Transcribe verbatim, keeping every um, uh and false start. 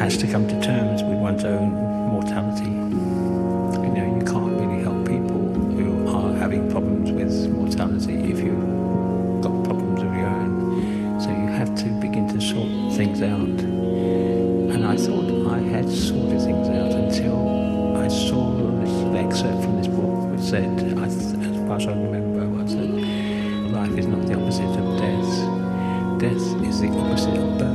has to come to terms with one's own mortality. You know, you can't really help people who are having problems with mortality if you've got problems of your own. So you have to begin to sort things out. And I thought I had sorted things out until I saw this excerpt from this book which said, I th- as far as I remember, was that life is not the opposite of death. Death is the opposite of birth.